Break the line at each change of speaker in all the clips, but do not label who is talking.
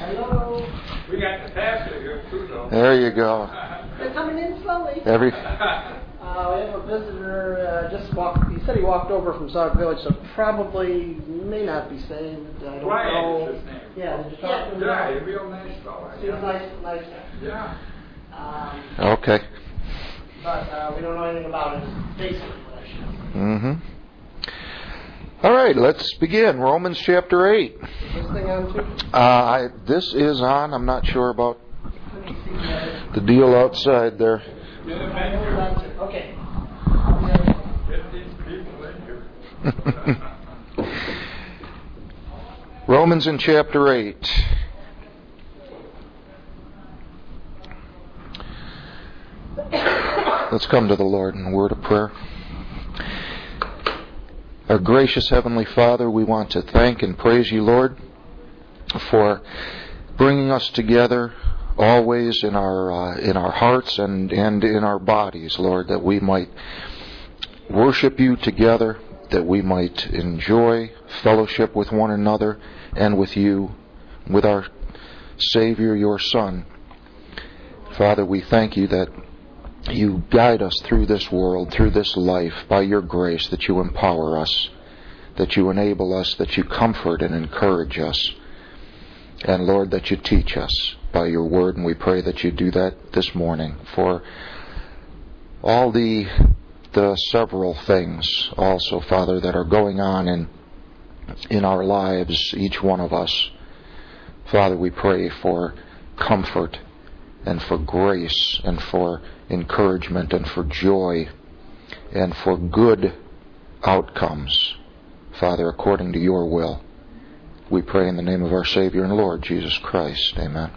Hello.
We got the pastor here too, though.
There you go.
They're coming in slowly.
Every
We have a visitor just walked. He said he walked over from South Village, so probably may not be saved. I don't
Ryan
know.
is his name.
Yeah, did you talk to him?
Yeah, he's a real nice fellow.
He's nice guy.
Yeah.
okay.
But we don't know anything about his basic relationship.
Mm-hmm. All right, let's begin. Romans chapter 8.
Is this thing on too?
This is on. I'm not sure about the deal outside there.
Okay.
15 people in here.
Romans in chapter 8. Let's come to the Lord in a word of prayer. Our gracious Heavenly Father, we want to thank and praise you, Lord, for bringing us together always in our hearts and in our bodies, Lord, that we might worship you together, that we might enjoy fellowship with one another and with you, with our Savior, your Son. Father, we thank you that you guide us through this world, through this life, by your grace, that you empower us, that you enable us, that you comfort and encourage us, and Lord, that you teach us by your word, and we pray that you do that this morning for all the several things also, Father, that are going on in our lives, each one of us. Father, we pray for comfort and for grace and for encouragement and for joy and for good outcomes, Father, according to your will. We pray in the name of our Savior and Lord, Jesus Christ. Amen.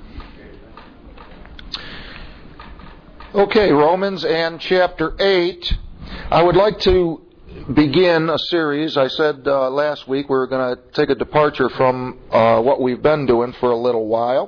Okay, Romans and chapter 8. I would like to begin a series. I said last week we were going to take a departure from what we've been doing for a little while.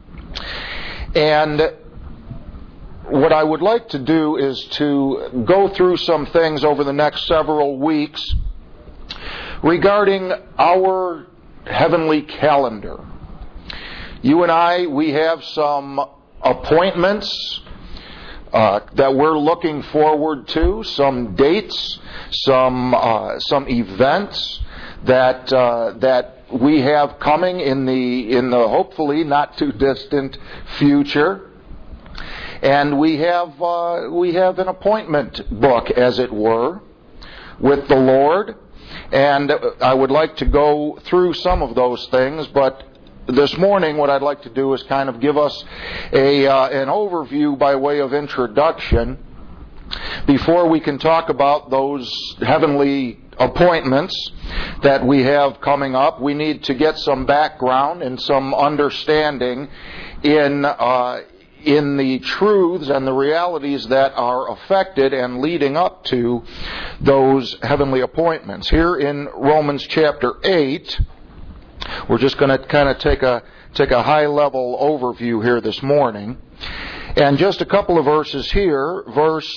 And what I would like to do is to go through some things over the next several weeks regarding our heavenly calendar. You and I, we have some appointments that we're looking forward to, some dates, some events that we have coming in the hopefully not too distant future. And we have an appointment book, as it were, with the Lord. And I would like to go through some of those things, but this morning what I'd like to do is kind of give us an overview by way of introduction before we can talk about those heavenly appointments that we have coming up. We need to get some background and some understanding in the truths and the realities that are affected and leading up to those heavenly appointments. Here in Romans chapter 8, we're just going to kind of take a high-level overview here this morning. And just a couple of verses here, verse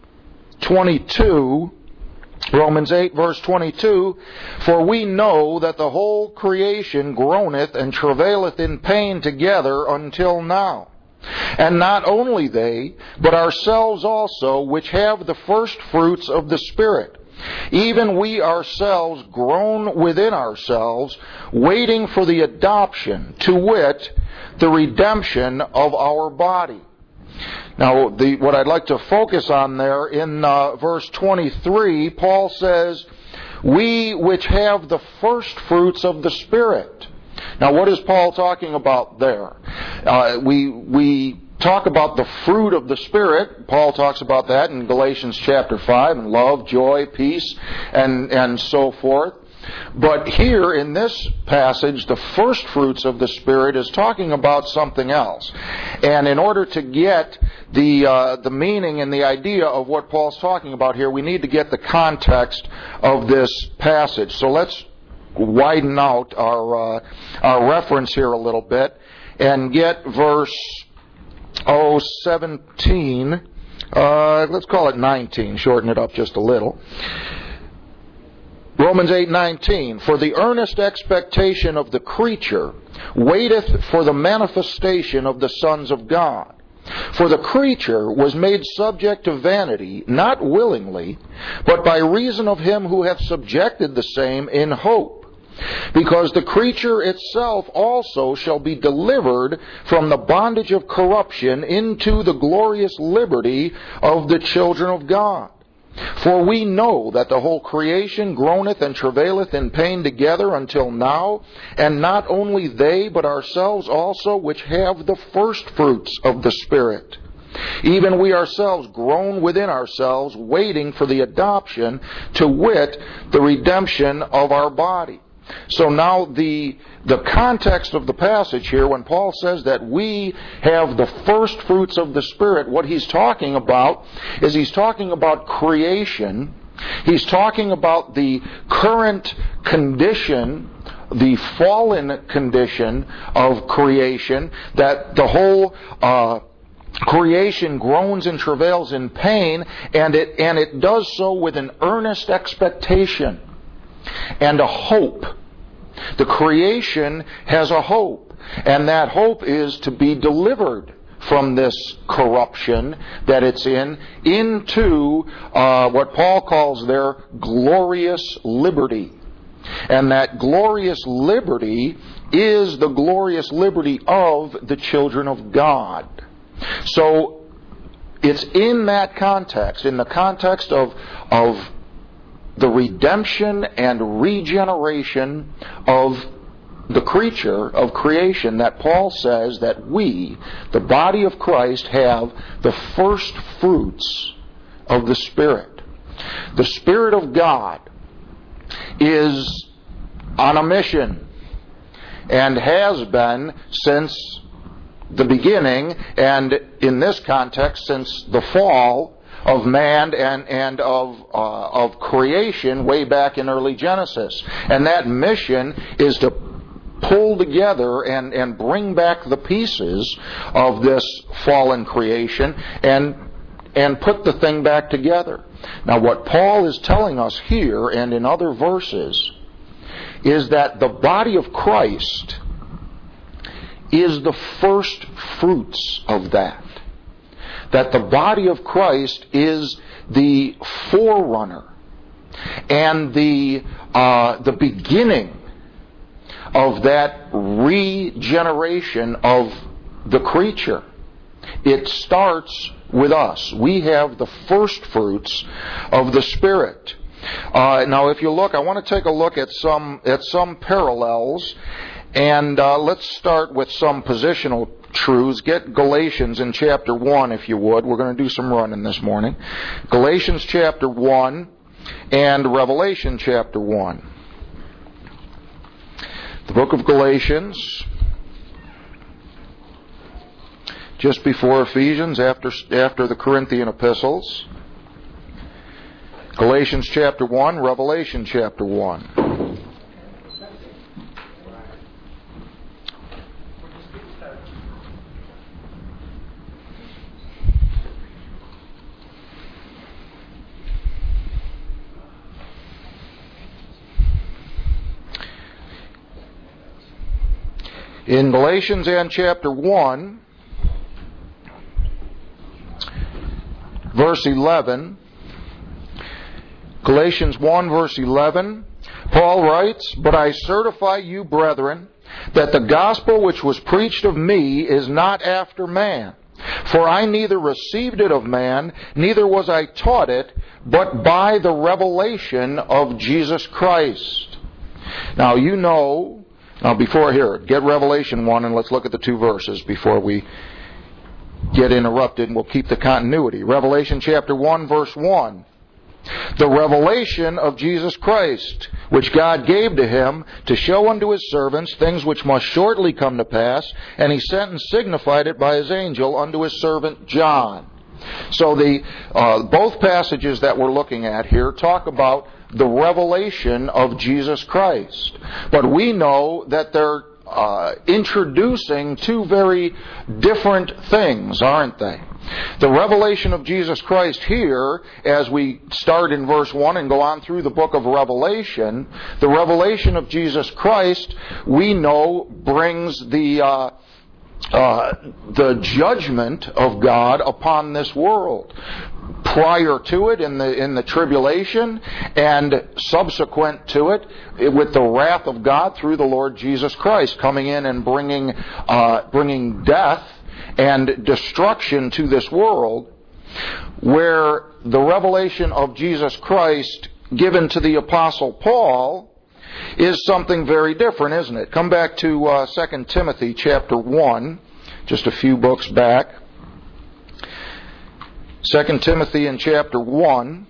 22, Romans 8, verse 22, "For we know that the whole creation groaneth and travaileth in pain together until now. And not only they, but ourselves also, which have the first fruits of the Spirit, even we ourselves groan within ourselves, waiting for the adoption, to wit, the redemption of our body." Now, what I'd like to focus on there in verse 23, Paul says, "We which have the first fruits of the Spirit." Now, what is Paul talking about there? We talk about the fruit of the Spirit. Paul talks about that in Galatians chapter 5, and love, joy, peace, and so forth. But here in this passage, the first fruits of the Spirit is talking about something else. And in order to get the meaning and the idea of what Paul's talking about here, we need to get the context of this passage. So let's widen out our reference here a little bit and get verse 17. Let's call it 19. Shorten it up just a little. Romans 8:19, for the earnest expectation of the creature waiteth for the manifestation of the sons of God. For the creature was made subject to vanity, not willingly, but by reason of him who hath subjected the same in hope. Because the creature itself also shall be delivered from the bondage of corruption into the glorious liberty of the children of God. For we know that the whole creation groaneth and travaileth in pain together until now, and not only they, but ourselves also, which have the first fruits of the Spirit. Even we ourselves groan within ourselves, waiting for the adoption, to wit, the redemption of our body. So now the context of the passage here, when Paul says that we have the first fruits of the Spirit, what he's talking about is he's talking about creation. He's talking about the current condition, the fallen condition of creation, that the whole creation groans and travails in pain, and it does so with an earnest expectation and a hope. The creation has a hope, and that hope is to be delivered from this corruption that it's in into what Paul calls their glorious liberty. And that glorious liberty is the glorious liberty of the children of God. So it's in that context, in the context of the redemption and regeneration of the creature, of creation, that Paul says that we, the body of Christ, have the first fruits of the Spirit. The Spirit of God is on a mission and has been since the beginning, and in this context, since the fall of man and of creation way back in early Genesis. And that mission is to pull together and bring back the pieces of this fallen creation and put the thing back together. Now what Paul is telling us here and in other verses is that the body of Christ is the first fruits of that. That the body of Christ is the forerunner and the beginning of that regeneration of the creature. It starts with us. We have the first fruits of the Spirit. Now, if you look, I want to take a look at some parallels, and let's start with some positional truths. Get Galatians in chapter 1, if you would. We're going to do some running this morning. Galatians chapter 1 and Revelation chapter 1. The book of Galatians, just before Ephesians, after the Corinthian epistles. Galatians chapter 1, Revelation chapter 1. In Galatians and chapter 1, verse 11, Galatians 1 verse 11, Paul writes, "But I certify you, brethren, that the gospel which was preached of me is not after man. For I neither received it of man, neither was I taught it, but by the revelation of Jesus Christ." Now you know, before here, get Revelation 1 and let's look at the two verses before we get interrupted, and we'll keep the continuity. Revelation chapter 1 verse 1. "The revelation of Jesus Christ, which God gave to him to show unto his servants things which must shortly come to pass, and he sent and signified it by his angel unto his servant John." So both passages that we're looking at here talk about the revelation of Jesus Christ. But we know that there introducing two very different things, aren't they? The revelation of Jesus Christ here, as we start in verse 1 and go on through the book of Revelation, the revelation of Jesus Christ, we know, brings the judgment of God upon this world. Prior to it, in the tribulation, and subsequent to it, with the wrath of God through the Lord Jesus Christ coming in and bringing death and destruction to this world, where the revelation of Jesus Christ given to the Apostle Paul is something very different, isn't it? Come back to 2 Timothy chapter 1, just a few books back. 2 Timothy in chapter 1.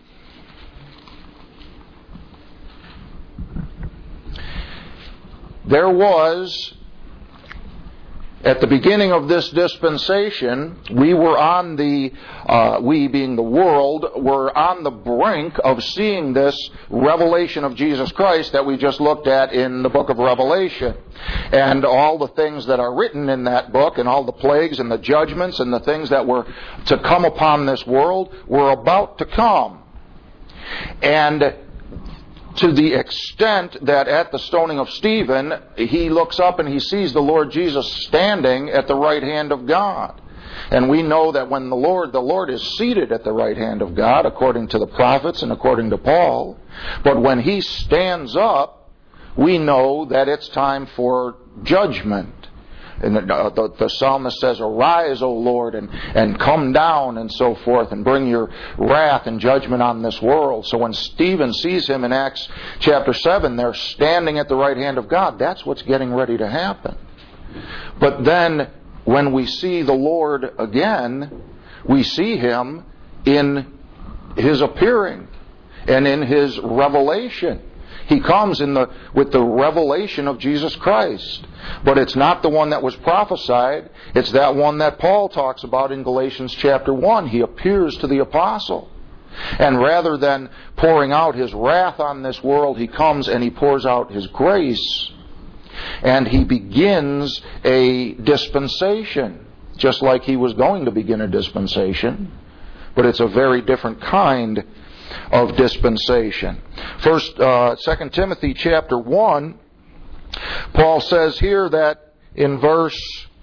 There was, at the beginning of this dispensation, we were on we being the world, were on the brink of seeing this revelation of Jesus Christ that we just looked at in the book of Revelation. And all the things that are written in that book, and all the plagues and the judgments and the things that were to come upon this world were about to come. And to the extent that at the stoning of Stephen, he looks up and he sees the Lord Jesus standing at the right hand of God. And we know that when the Lord is seated at the right hand of God, according to the prophets and according to Paul. But when he stands up, we know that it's time for judgment. And the psalmist says, "Arise, O Lord, and come down," and so forth, and bring your wrath and judgment on this world. So when Stephen sees him in Acts chapter 7, they're standing at the right hand of God. That's what's getting ready to happen. But then, when we see the Lord again, we see Him in His appearing and in His revelation. He comes with the revelation of Jesus Christ. But it's not the one that was prophesied. It's that one that Paul talks about in Galatians chapter 1. He appears to the apostle. And rather than pouring out His wrath on this world, He comes and He pours out His grace. And He begins a dispensation, just like He was going to begin a dispensation. But it's a very different kind of dispensation. 2 Timothy chapter 1, Paul says here that in verse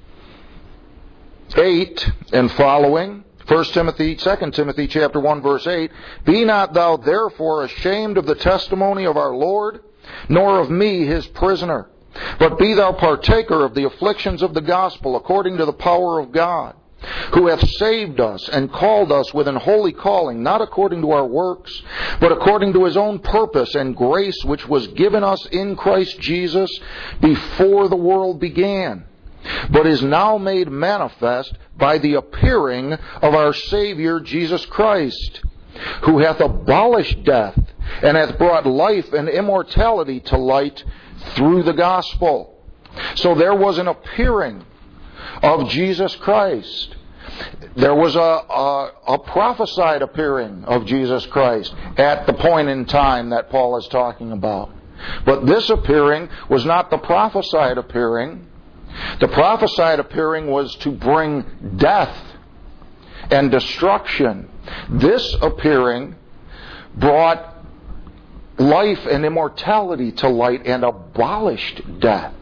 8 and following, 2 Timothy chapter 1 verse 8, "Be not thou therefore ashamed of the testimony of our Lord, nor of me his prisoner, but be thou partaker of the afflictions of the gospel according to the power of God, who hath saved us and called us with an holy calling, not according to our works, but according to His own purpose and grace, which was given us in Christ Jesus before the world began, but is now made manifest by the appearing of our Savior Jesus Christ, who hath abolished death, and hath brought life and immortality to light through the gospel." So there was an appearing of Jesus Christ. There was a prophesied appearing of Jesus Christ at the point in time that Paul is talking about. But this appearing was not the prophesied appearing. The prophesied appearing was to bring death and destruction. This appearing brought life and immortality to light and abolished death.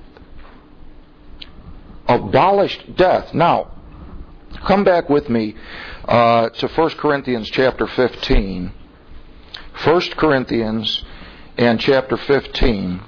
Abolished death. Now, come back with me to 1 Corinthians chapter 15. 1 Corinthians and chapter 15.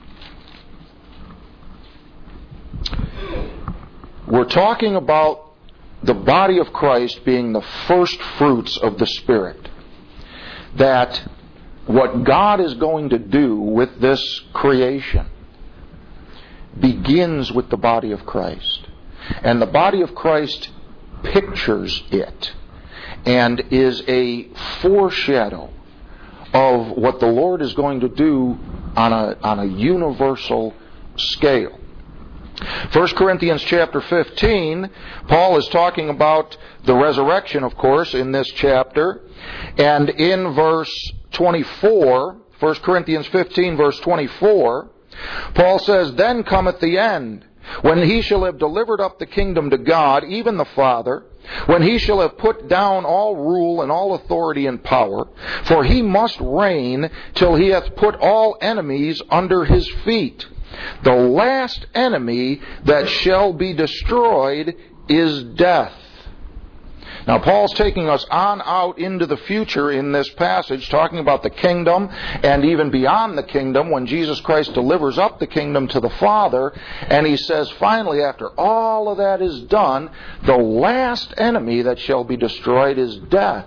We're talking about the body of Christ being the first fruits of the Spirit. That what God is going to do with this creation begins with the body of Christ. And the body of Christ pictures it and is a foreshadow of what the Lord is going to do on a universal scale. 1 Corinthians chapter 15, Paul is talking about the resurrection, of course, in this chapter. And in verse 24, 1 Corinthians 15, verse 24, Paul says, "Then cometh the end, when he shall have delivered up the kingdom to God, even the Father, when he shall have put down all rule and all authority and power, for he must reign till he hath put all enemies under his feet. The last enemy that shall be destroyed is death." Now, Paul's taking us on out into the future in this passage, talking about the kingdom and even beyond the kingdom when Jesus Christ delivers up the kingdom to the Father. And he says, finally, after all of that is done, the last enemy that shall be destroyed is death.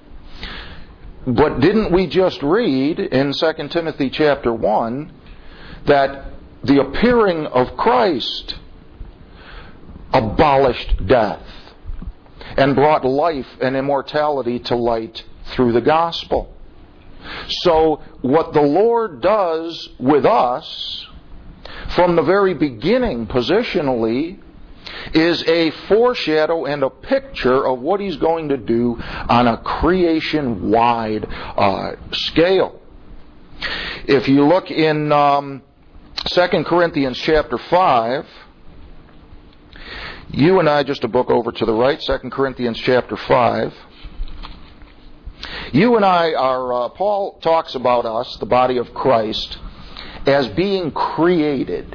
But didn't we just read in 2 Timothy chapter 1 that the appearing of Christ abolished death and brought life and immortality to light through the gospel? So what the Lord does with us from the very beginning positionally is a foreshadow and a picture of what He's going to do on a creation-wide scale. If you look in 2 Corinthians chapter 5, you and I, just a book over to the right, 2 Corinthians chapter 5. You and I are, Paul talks about us, the body of Christ, as being created.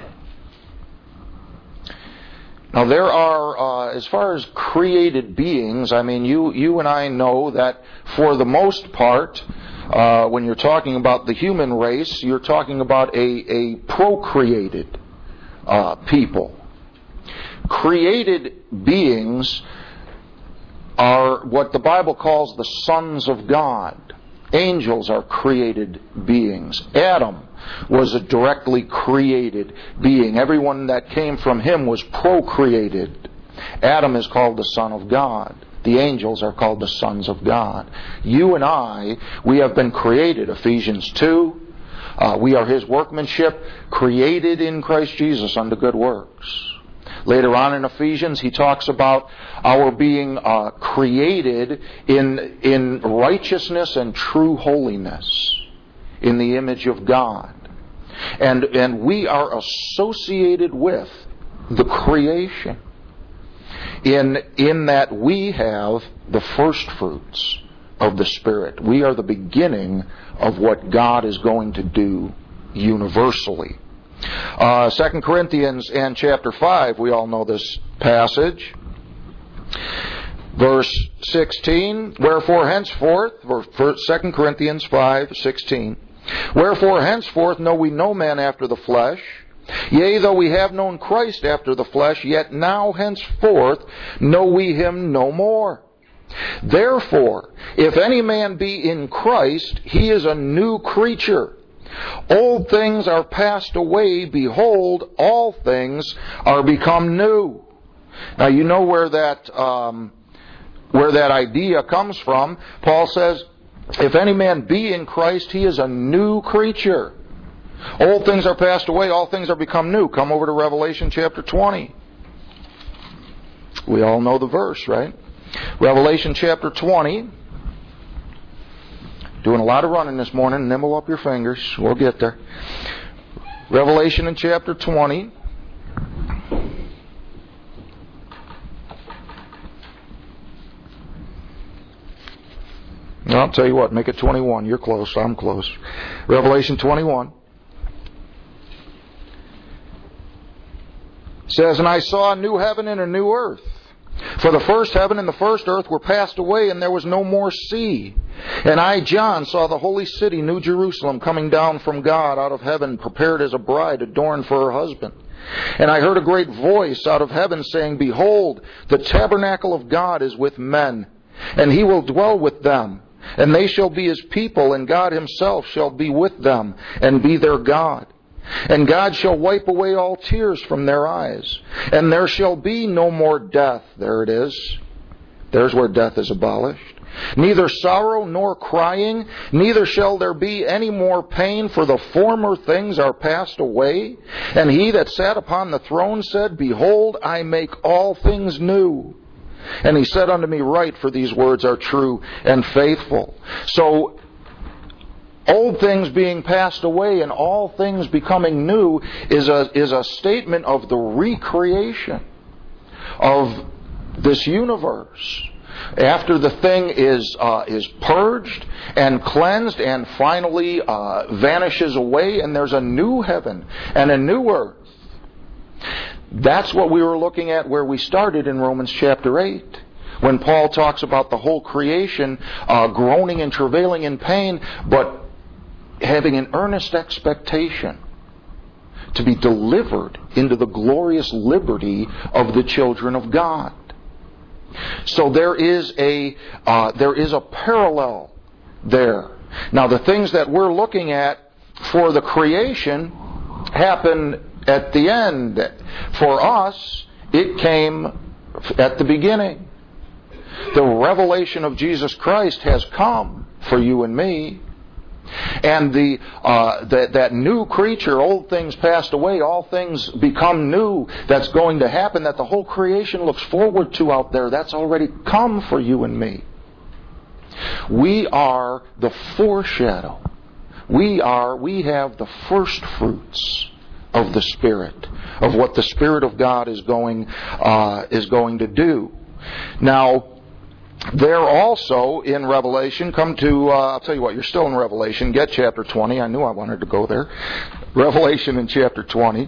Now there are, as far as created beings, I mean, you and I know that for the most part, when you're talking about the human race, you're talking about a procreated people. Created beings are what the Bible calls the sons of God. Angels are created beings. Adam was a directly created being. Everyone that came from him was procreated. Adam is called the Son of God. The angels are called the sons of God. You and I, we have been created. Ephesians 2. We are His workmanship, created in Christ Jesus unto good works. Later on in Ephesians, he talks about our being created in righteousness and true holiness in the image of God. And we are associated with the creation in that we have the first fruits of the Spirit. We are the beginning of what God is going to do universally. 2 Corinthians and chapter 5, we all know this passage. Verse 16, wherefore henceforth, 2 Corinthians 5:16, wherefore henceforth know we no man after the flesh. Yea, though we have known Christ after the flesh, yet now henceforth know we him no more. Therefore, if any man be in Christ, he is a new creature. Old things are passed away, behold, all things are become new. Now you know where that idea comes from. Paul says, if any man be in Christ, he is a new creature. Old things are passed away, all things are become new. Come over to Revelation chapter 20. We all know the verse, right? Revelation chapter 20. Doing a lot of running this morning. Nimble up your fingers. We'll get there. Revelation in chapter 20. I'll tell you what, make it 21. You're close. I'm close. Revelation 21. It says, and I saw a new heaven and a new earth. For the first heaven and the first earth were passed away, and there was no more sea. And I, John, saw the holy city, New Jerusalem, coming down from God out of heaven, prepared as a bride adorned for her husband. And I heard a great voice out of heaven saying, behold, the tabernacle of God is with men, and he will dwell with them. And they shall be his people, and God himself shall be with them, and be their God. And God shall wipe away all tears from their eyes. And there shall be no more death. There it is. There's where death is abolished. Neither sorrow nor crying, neither shall there be any more pain, for the former things are passed away. And he that sat upon the throne said, behold, I make all things new. And he said unto me, write, for these words are true and faithful. So, old things being passed away and all things becoming new is a statement of the recreation of this universe. After the thing is purged and cleansed and finally vanishes away, and there's a new heaven and a new earth. That's what we were looking at where we started in Romans chapter 8. When Paul talks about the whole creation groaning and travailing in pain, but having an earnest expectation to be delivered into the glorious liberty of the children of God. So there is a parallel there. Now the things that we're looking at for the creation happen at the end. For us, it came at the beginning. The revelation of Jesus Christ has come for you and me. And that new creature, old things passed away, all things become new, that's going to happen, that the whole creation looks forward to out there, that's already come for you and me. We are the foreshadow. We have the first fruits of the Spirit, of what the Spirit of God is going to do. Now, there also in Revelation, come to, I'll tell you what, you're still in Revelation, get chapter 20. I knew I wanted to go there. Revelation in chapter 20.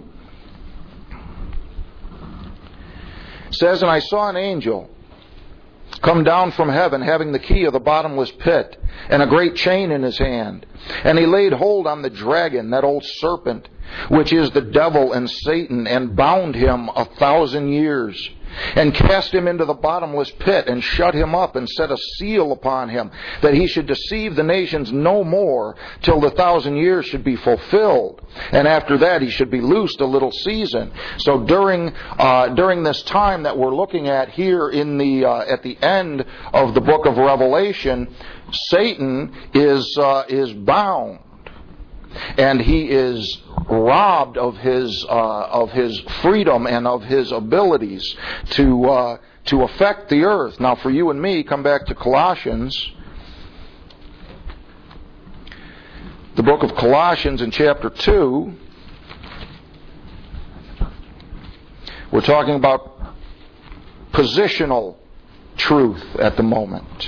It says, "And I saw an angel come down from heaven, having the key of the bottomless pit, and a great chain in his hand. And he laid hold on the dragon, that old serpent, which is the devil and Satan, and bound him 1,000 years. And cast him into the bottomless pit, and shut him up, and set a seal upon him, that he should deceive the nations no more, till the 1,000 years should be fulfilled. And after that he should be loosed a little season." So during this time that we're looking at here in at the end of the book of Revelation, Satan is bound. And he is robbed of his freedom and of his abilities to affect the earth. Now, for you and me, come back to Colossians, the book of Colossians in chapter 2. We're talking about positional truth at the moment.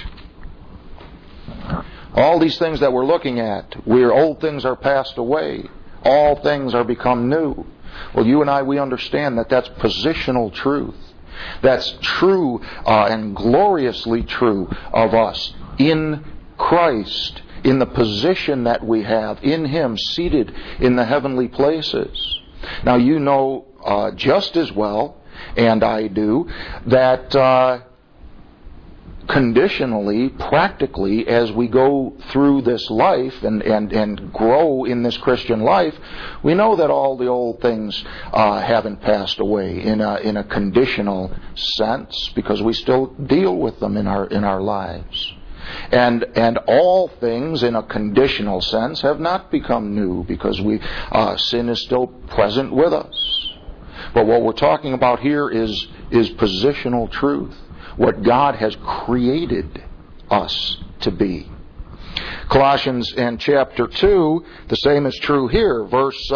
All these things that we're looking at, where old things are passed away, all things are become new. Well, you and I, we understand that that's positional truth. That's true and gloriously true of us in Christ, in the position that we have in Him, seated in the heavenly places. Now, you know just as well, and I do, that conditionally, practically, as we go through this life and grow in this Christian life, we know that all the old things haven't passed away in a conditional sense, because we still deal with them in our lives. And all things in a conditional sense have not become new, because sin is still present with us. But what we're talking about here is positional truth. What God has created us to be. Colossians in chapter 2, the same is true here. Verse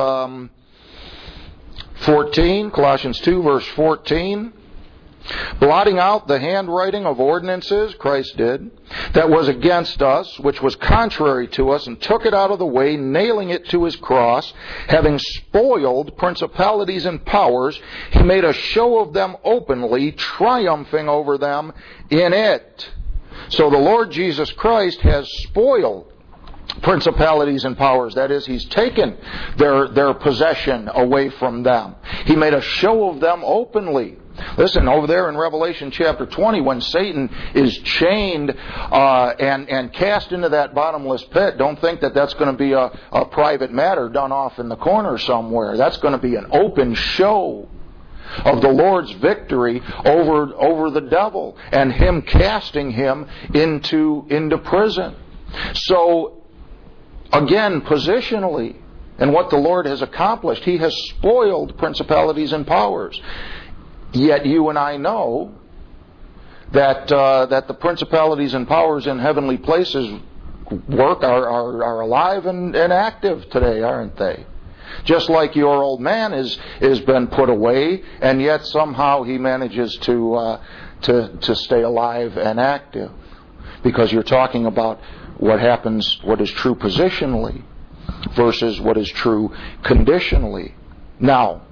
14, Colossians 2 verse 14. "Blotting out the handwriting of ordinances," Christ did, "that was against us, which was contrary to us, and took it out of the way, nailing it to His cross, having spoiled principalities and powers, He made a show of them openly, triumphing over them in it." So the Lord Jesus Christ has spoiled principalities and powers. That is, He's taken their possession away from them. He made a show of them openly. Listen, over there in Revelation chapter 20, when Satan is chained and cast into that bottomless pit, don't think that that's going to be a private matter done off in the corner somewhere. That's going to be an open show of the Lord's victory over the devil and Him casting him into prison. So, again, positionally, and what the Lord has accomplished, He has spoiled principalities and powers. Yet you and I know that the principalities and powers in heavenly places work are alive and active today, aren't they? Just like your old man is been put away, and yet somehow he manages to stay alive and active. Because you're talking about what happens, what is true positionally versus what is true conditionally. Now,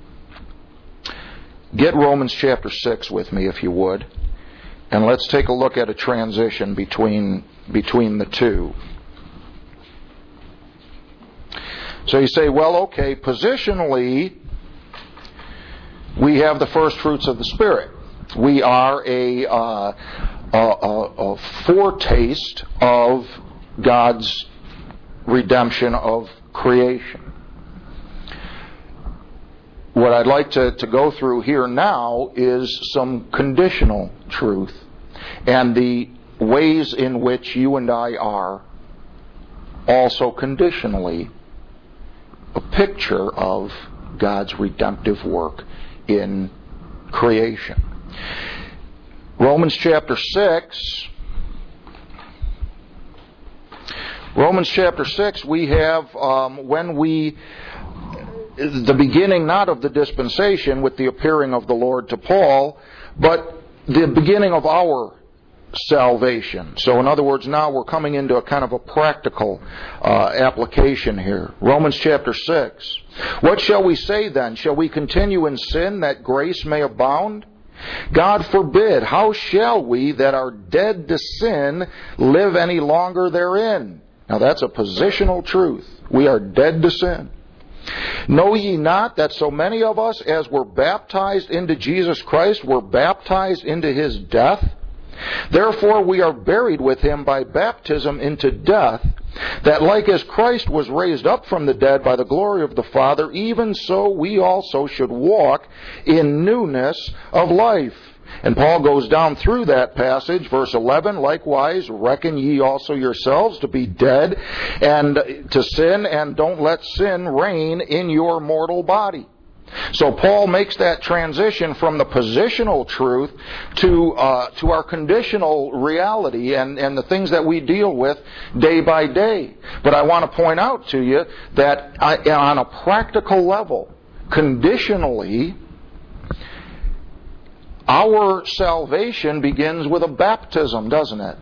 get Romans chapter 6 with me, if you would, and let's take a look at a transition between the two. So you say, well, okay, positionally, we have the first fruits of the Spirit. We are a foretaste of God's redemption of creation. What I'd like to go through here now is some conditional truth and the ways in which you and I are also conditionally a picture of God's redemptive work in creation. Romans chapter 6. Romans chapter 6, we have the beginning not of the dispensation with the appearing of the Lord to Paul, but the beginning of our salvation. So in other words, now we're coming into a kind of a practical application here. Romans chapter 6. What shall we say then? Shall we continue in sin that grace may abound? God forbid. How shall we that are dead to sin live any longer therein? Now that's a positional truth. We are dead to sin. Know ye not that so many of us as were baptized into Jesus Christ were baptized into His death? Therefore we are buried with Him by baptism into death, that like as Christ was raised up from the dead by the glory of the Father, even so we also should walk in newness of life. And Paul goes down through that passage, verse 11, likewise, reckon ye also yourselves to be dead and to sin, and don't let sin reign in your mortal body. So Paul makes that transition from the positional truth to our conditional reality and the things that we deal with day by day. But I want to point out to you that on a practical level, conditionally, our salvation begins with a baptism, doesn't it?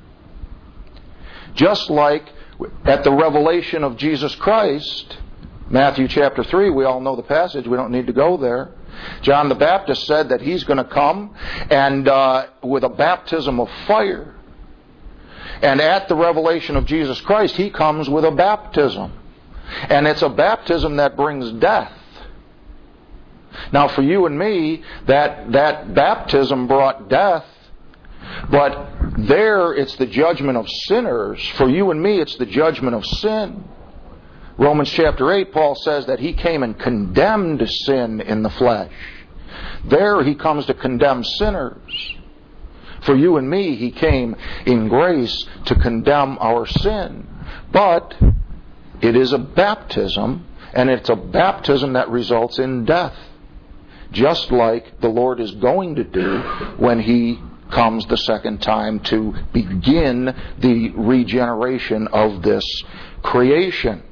Just like at the revelation of Jesus Christ, Matthew chapter 3, we all know the passage, we don't need to go there. John the Baptist said that he's going to come and with a baptism of fire. And at the revelation of Jesus Christ, He comes with a baptism. And it's a baptism that brings death. Now for you and me, that baptism brought death, but there it's the judgment of sinners. For you and me, it's the judgment of sin. Romans chapter 8, Paul says that He came and condemned sin in the flesh. There He comes to condemn sinners. For you and me, He came in grace to condemn our sin. But it is a baptism, and it's a baptism that results in death. Just like the Lord is going to do when He comes the second time to begin the regeneration of this creation.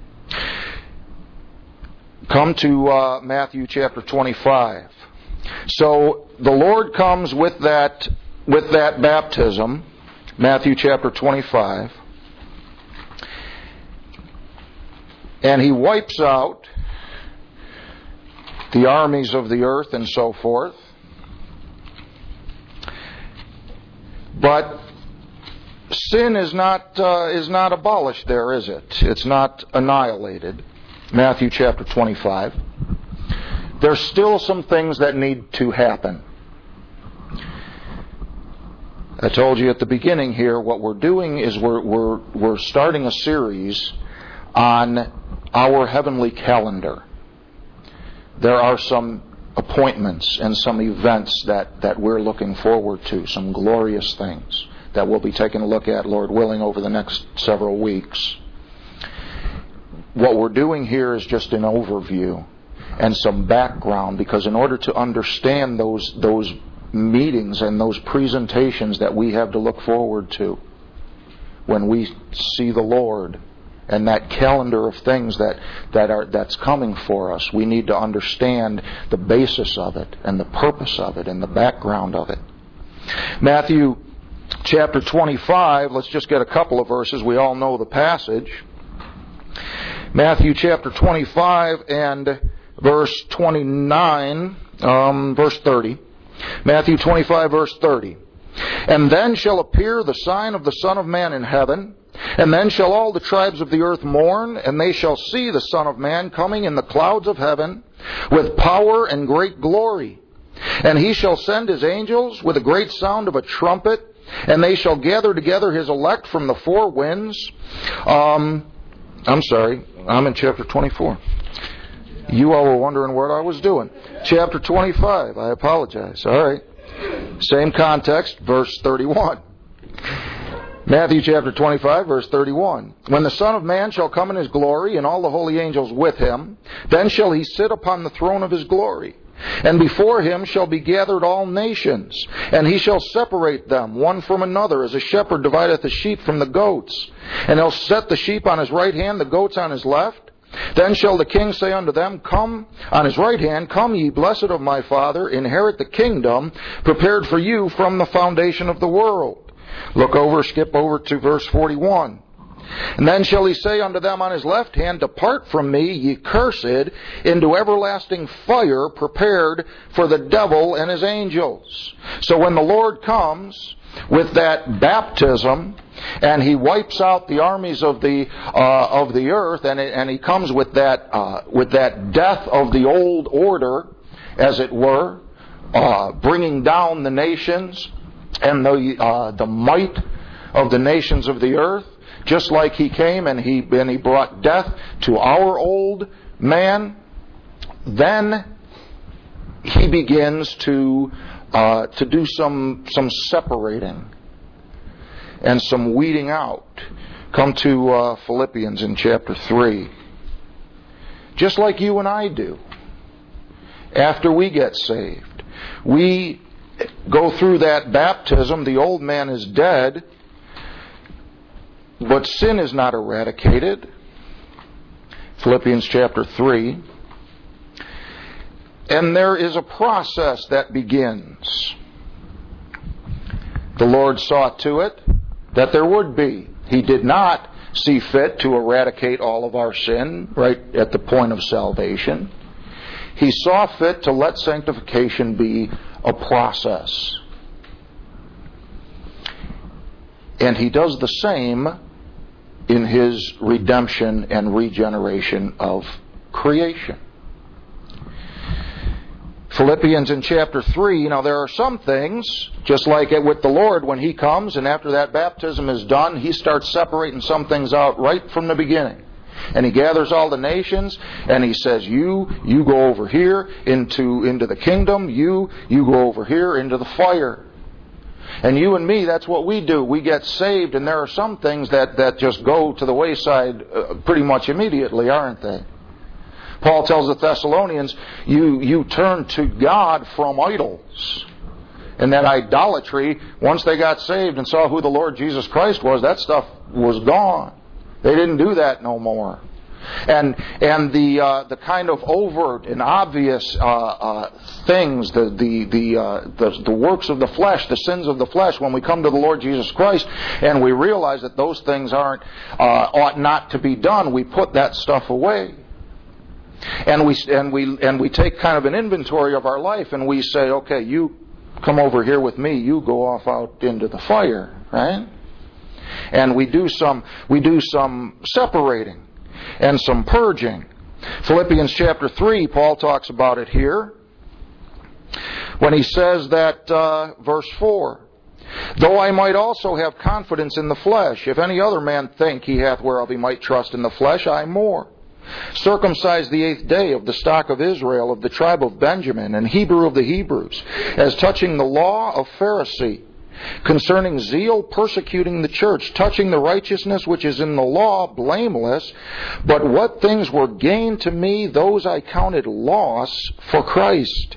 Come to Matthew chapter 25. So the Lord comes with that baptism, Matthew chapter 25, and He wipes out the armies of the earth and so forth. But sin is not abolished there, is it? It's not annihilated. Matthew chapter 25. There's still some things that need to happen. I told you at the beginning here, what we're doing is we're starting a series on our heavenly calendar. There are some appointments and some events that we're looking forward to, some glorious things that we'll be taking a look at, Lord willing, over the next several weeks. What we're doing here is just an overview and some background, because in order to understand those meetings and those presentations that we have to look forward to, when we see the Lord and that calendar of things that's coming for us. We need to understand the basis of it and the purpose of it and the background of it. Matthew chapter 25, let's just get a couple of verses. We all know the passage. Matthew chapter 25 and verse 29, verse 30. Matthew 25, verse 30. And then shall appear the sign of the Son of Man in heaven, and then shall all the tribes of the earth mourn, and they shall see the Son of Man coming in the clouds of heaven with power and great glory. And he shall send his angels with a great sound of a trumpet, and they shall gather together his elect from the four winds. I'm in chapter 24. You all were wondering what I was doing. Chapter 25, I apologize. All right. Same context, verse 31. Matthew chapter 25, verse 31. When the Son of Man shall come in his glory, and all the holy angels with him, then shall he sit upon the throne of his glory. And before him shall be gathered all nations, and he shall separate them one from another, as a shepherd divideth the sheep from the goats. And he'll set the sheep on his right hand, the goats on his left. Then shall the king say unto them, Come on his right hand, come ye blessed of my Father, inherit the kingdom prepared for you from the foundation of the world. Skip over to verse 41. And then shall he say unto them on his left hand, Depart from me, ye cursed, into everlasting fire prepared for the devil and his angels. So when the Lord comes with that baptism, and he wipes out the armies of the earth, and he comes with that death of the old order, as it were, bringing down the nations and the might of the nations of the earth, just like he came and he brought death to our old man. Then he begins to do some separating and some weeding out. Come to Philippians in chapter 3. Just like you and I do. After we get saved, we go through that baptism. The old man is dead, but sin is not eradicated. Philippians chapter 3. And there is a process that begins. The Lord saw to it that there would be. He did not see fit to eradicate all of our sin right at the point of salvation. He saw fit to let sanctification be a process. And he does the same in his redemption and regeneration of creation. Philippians in chapter 3, now there are some things, just like with the Lord when he comes and after that baptism is done, he starts separating some things out right from the beginning. And he gathers all the nations and he says, you go over here into the kingdom, you go over here into the fire. And you and me, that's what we do. We get saved, and there are some things that just go to the wayside pretty much immediately, aren't they? Paul tells the Thessalonians, you turn to God from idols. And that idolatry, once they got saved and saw who the Lord Jesus Christ was, that stuff was gone. They didn't do that no more. And the kind of overt and obvious things, the works of the flesh, the sins of the flesh, when we come to the Lord Jesus Christ and we realize that those things ought not to be done, we put that stuff away. And we take kind of an inventory of our life and we say, okay, you come over here with me, you go off out into the fire, right? And we do some separating and some purging. Philippians chapter 3, Paul talks about it here when he says that, verse 4, Though I might also have confidence in the flesh, if any other man think he hath whereof he might trust in the flesh, I more. Circumcised the 8th day, of the stock of Israel, of the tribe of Benjamin, and Hebrew of the Hebrews, as touching the law of Pharisee, concerning zeal persecuting the church, touching the righteousness which is in the law, blameless. But what things were gain to me, those I counted loss for Christ.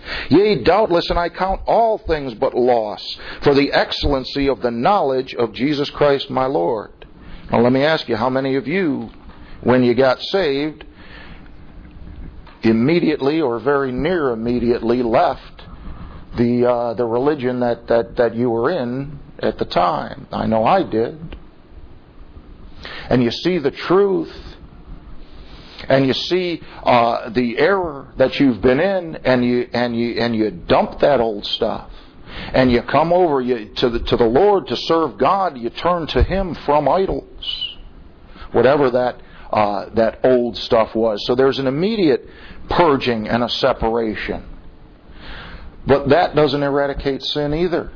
Yea, doubtless, and I count all things but loss, for the excellency of the knowledge of Jesus Christ my Lord. Now let me ask you, how many of you, when you got saved, immediately or very near immediately left the religion that you were in at the time? I know I did. And you see the truth, and you see the error that you've been in, and you dump that old stuff, and you come over to the Lord to serve God. You turn to Him from idols, whatever that old stuff was. So there's an immediate purging and a separation. But that doesn't eradicate sin either.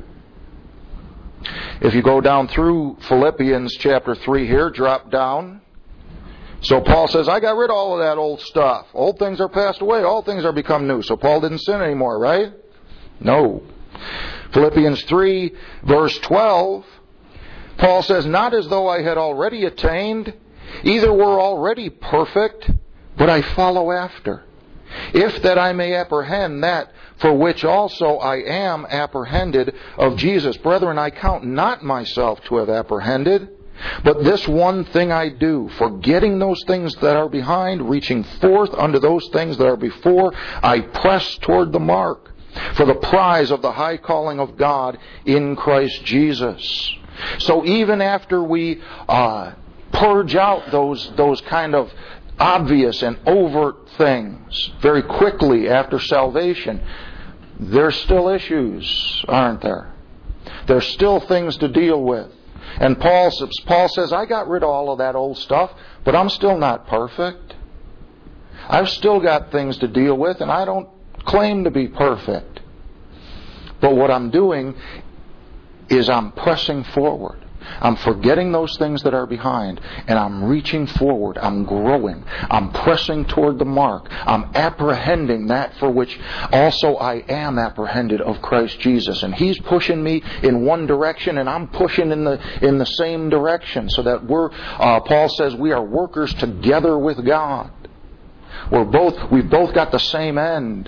If you go down through Philippians chapter 3 here, drop down. So Paul says, I got rid of all of that old stuff. Old things are passed away. All things are become new. So Paul didn't sin anymore, right? No. Philippians 3 verse 12, Paul says, not as though I had already attained, either were already perfect, but I follow after, if that I may apprehend that for which also I am apprehended of Jesus. Brethren, I count not myself to have apprehended, but this one thing I do, forgetting those things that are behind, reaching forth unto those things that are before, I press toward the mark for the prize of the high calling of God in Christ Jesus. So even after we purge out those kind of obvious and overt things very quickly after salvation, there's still issues, aren't there? There's still things to deal with. And Paul says, I got rid of all of that old stuff, but I'm still not perfect. I've still got things to deal with, and I don't claim to be perfect. But what I'm doing is I'm pressing forward. I'm forgetting those things that are behind, and I'm reaching forward. I'm growing. I'm pressing toward the mark. I'm apprehending that for which also I am apprehended of Christ Jesus. And He's pushing me in one direction, and I'm pushing in the same direction, so that Paul says we are workers together with God. We've both got the same end.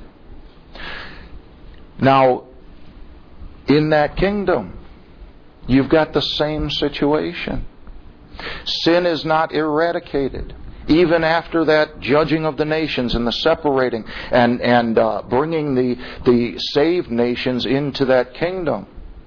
Now, in that kingdom, you've got the same situation. Sin is not eradicated. Even after that judging of the nations and the separating and bringing the saved nations into that kingdom,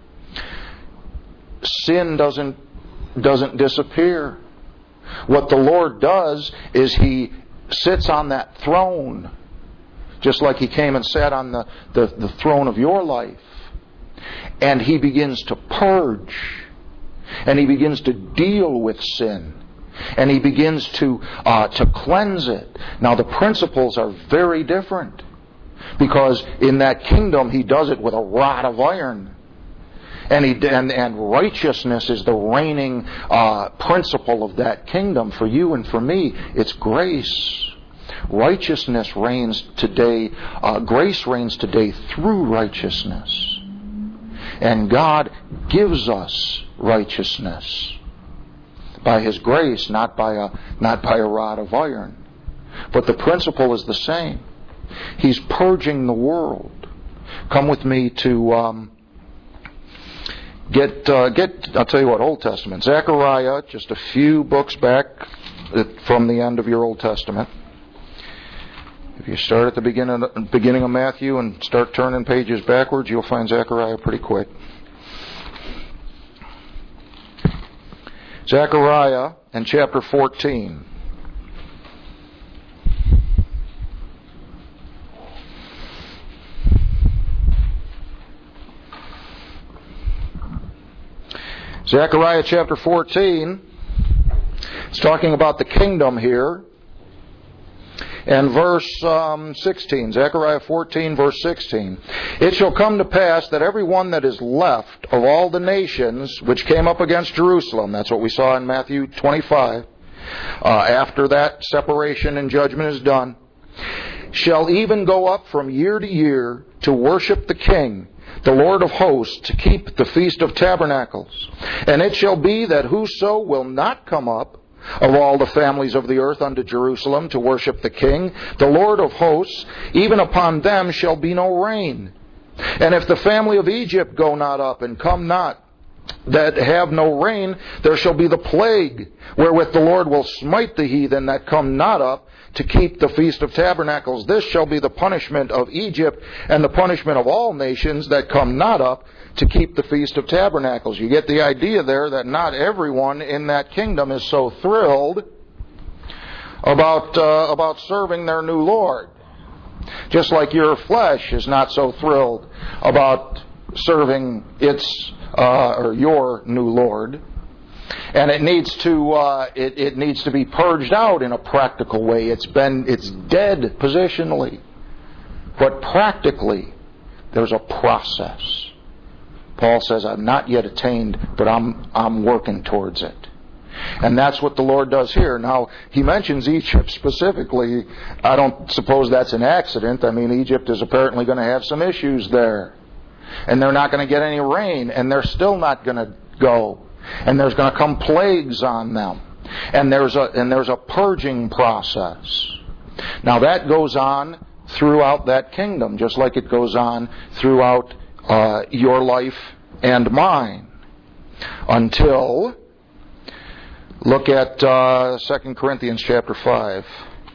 sin doesn't disappear. What the Lord does is He sits on that throne, just like He came and sat on the throne of your life. And He begins to purge. And He begins to deal with sin. And He begins to cleanse it. Now the principles are very different. Because in that kingdom He does it with a rod of iron. And righteousness is the reigning principle of that kingdom for you and for me. It's grace. Righteousness reigns today. Grace reigns today through righteousness. And God gives us righteousness by His grace, not by a rod of iron. But the principle is the same. He's purging the world. Come with me to I'll tell you what, Old Testament. Zechariah, just a few books back from the end of your Old Testament. If you start at the beginning of Matthew and start turning pages backwards, you'll find Zechariah pretty quick. Zechariah and chapter 14. Zechariah chapter 14. It's talking about the kingdom here. And verse 16, Zechariah 14, verse 16. It shall come to pass that every one that is left of all the nations which came up against Jerusalem, that's what we saw in Matthew 25, after that separation and judgment is done, shall even go up from year to year to worship the King, the Lord of hosts, to keep the Feast of Tabernacles. And it shall be that whoso will not come up of all the families of the earth unto Jerusalem to worship the King, the Lord of hosts, even upon them shall be no rain. And if the family of Egypt go not up and come not, that have no rain, there shall be the plague, wherewith the Lord will smite the heathen that come not up to keep the Feast of Tabernacles. This shall be the punishment of Egypt, and the punishment of all nations that come not up to keep the Feast of Tabernacles. You get the idea there that not everyone in that kingdom is so thrilled about serving their new Lord. Just like your flesh is not so thrilled about serving your new Lord, and it needs to be purged out in a practical way. It's dead positionally, but practically there's a process. Paul says, "I've not yet attained, but I'm working towards it." And that's what the Lord does here. Now, he mentions Egypt specifically. I don't suppose that's an accident. I mean, Egypt is apparently going to have some issues there. And they're not going to get any rain, and they're still not going to go. And there's going to come plagues on them. And there's a purging process. Now, that goes on throughout that kingdom, just like it goes on throughout your life and mine. Until, look at 2 Corinthians chapter 5.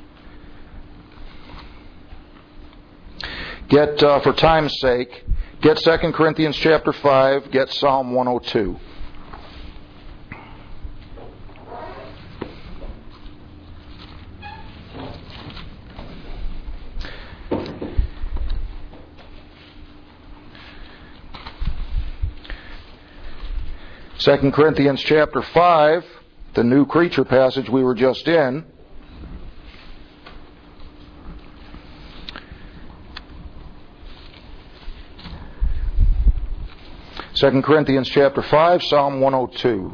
For time's sake, get 2 Corinthians chapter 5, get Psalm 102. Second Corinthians chapter 5, the new creature passage we were just in. Second Corinthians chapter 5, Psalm 102.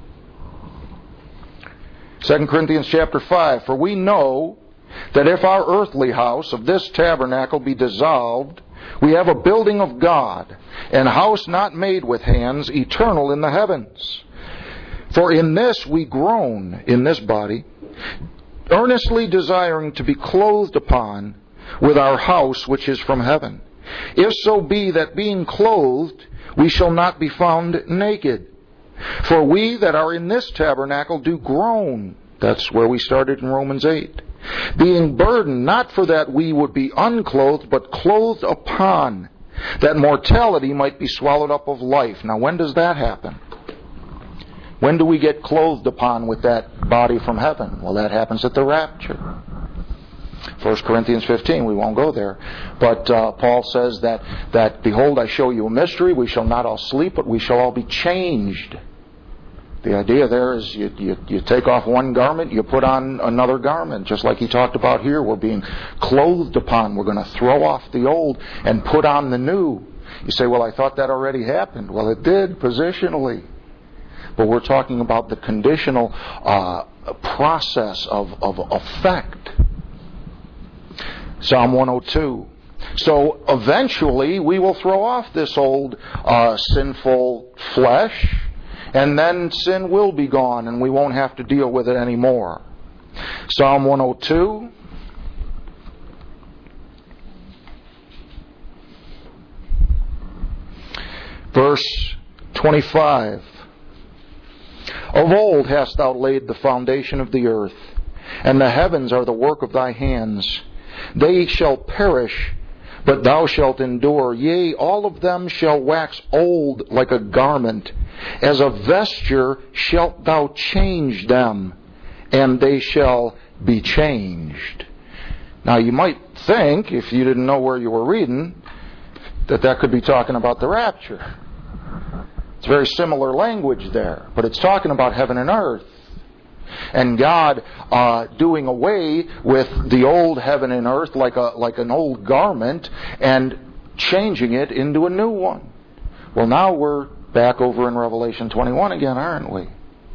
2 Corinthians chapter 5, "For we know that if our earthly house of this tabernacle be dissolved, we have a building of God, an house not made with hands, eternal in the heavens. For in this we groan, in this body, earnestly desiring to be clothed upon with our house which is from heaven. If so be that being clothed, we shall not be found naked. For we that are in this tabernacle do groan." That's where we started in Romans 8. "Being burdened, not for that we would be unclothed, but clothed upon, that mortality might be swallowed up of life." Now, when does that happen? When do we get clothed upon with that body from heaven? Well, that happens at the rapture. 1 Corinthians 15, we won't go there. But Paul says that, "Behold, I show you a mystery. We shall not all sleep, but we shall all be changed." The idea there is you take off one garment, you put on another garment. Just like he talked about here, we're being clothed upon. We're going to throw off the old and put on the new. You say, "Well, I thought that already happened." Well, it did, positionally. But we're talking about the conditional process of effect. Psalm 102. So eventually we will throw off this old sinful flesh, and then sin will be gone and we won't have to deal with it anymore. Psalm 102. Verse 25. "Of old hast thou laid the foundation of the earth, and the heavens are the work of thy hands. They shall perish, but thou shalt endure. Yea, all of them shall wax old like a garment. As a vesture shalt thou change them, and they shall be changed." Now you might think, if you didn't know where you were reading, that could be talking about the rapture. It's very similar language there, but it's talking about heaven and earth. And God doing away with the old heaven and earth like an old garment and changing it into a new one. Well, now we're back over in Revelation 21 again, aren't we?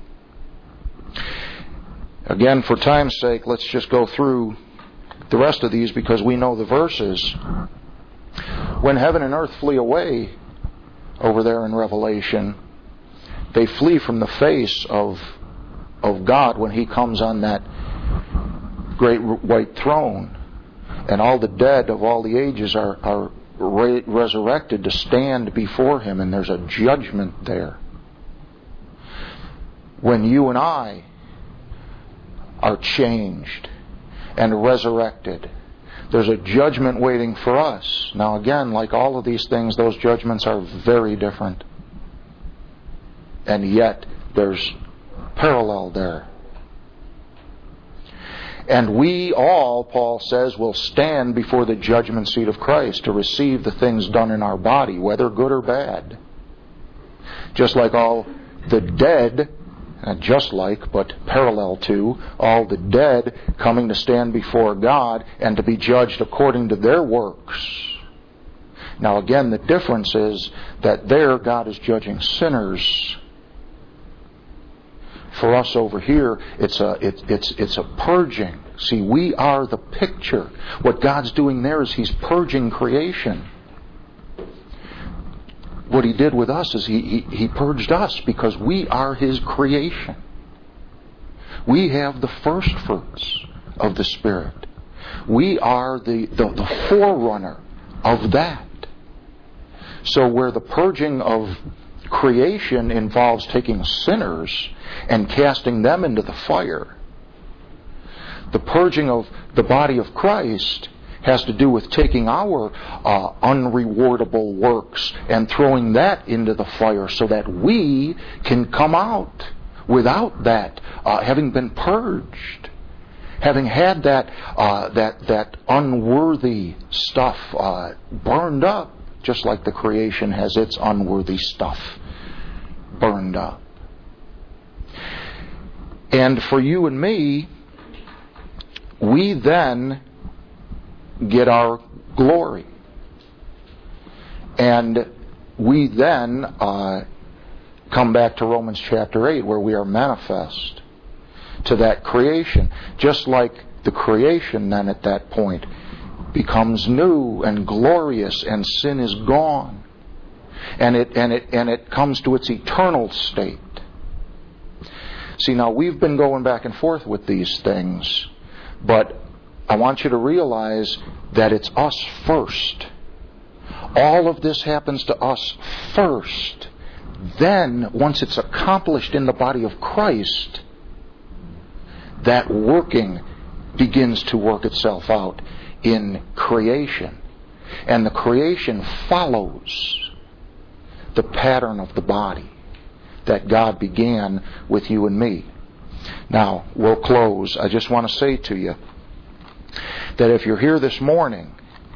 Again, for time's sake, let's just go through the rest of these because we know the verses. When heaven and earth flee away over there in Revelation, they flee from the face of of God when He comes on that great white throne, and all the dead of all the ages are resurrected to stand before Him, and there's a judgment there. When you and I are changed and resurrected, there's a judgment waiting for us. Now again, like all of these things, those judgments are very different. And yet, there's parallel there. And we all, Paul says, will stand before the judgment seat of Christ to receive the things done in our body, whether good or bad. Just like all the dead, not just like, but parallel to, all the dead coming to stand before God and to be judged according to their works. Now again, the difference is that there God is judging sinners. For us over here, it's a purging. See, we are the picture. What God's doing there is He's purging creation. What He did with us is He purged us because we are His creation. We have the first fruits of the Spirit. We are the forerunner of that. So where the purging of creation involves taking sinners and casting them into the fire, the purging of the body of Christ has to do with taking our unrewardable works and throwing that into the fire so that we can come out without that, having been purged, having had that unworthy stuff burned up, just like the creation has its unworthy stuff burned up. And for you and me, we then get our glory. And we then come back to Romans chapter 8, where we are manifest to that creation. Just like the creation then at that point becomes new and glorious, and sin is gone. And it comes to its eternal state. See, now we've been going back and forth with these things, but I want you to realize that it's us first. All of this happens to us first. Then, once it's accomplished in the body of Christ, that working begins to work itself out in creation. And the creation follows the pattern of the body that God began with you and me. Now, we'll close. I just want to say to you that if you're here this morning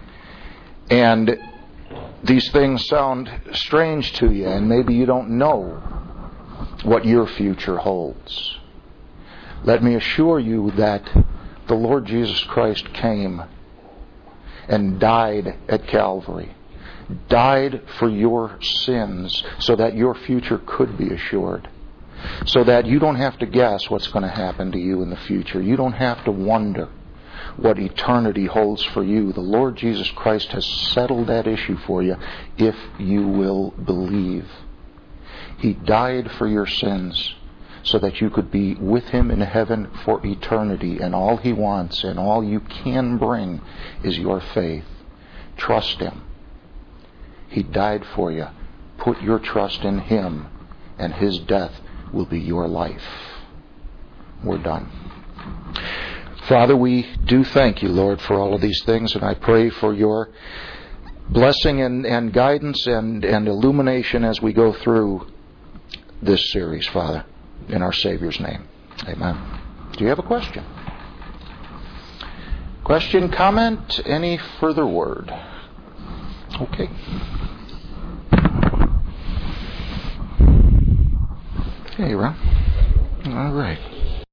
and these things sound strange to you and maybe you don't know what your future holds, let me assure you that the Lord Jesus Christ came and died at Calvary, died for your sins so that your future could be assured, so that you don't have to guess what's going to happen to you in the future. You don't have to wonder what eternity holds for you. The Lord Jesus Christ has settled that issue for you if you will believe. He died for your sins so that you could be with Him in heaven for eternity. And all He wants and all you can bring is your faith. Trust Him. He died for you. Put your trust in Him, and His death will be your life. We're done. Father, we do thank you, Lord, for all of these things, and I pray for your blessing and guidance and illumination as we go through this series, Father, in our Savior's name. Amen. Do you have a question? Question, comment, any further word? Okay. Hey, Ron. All right.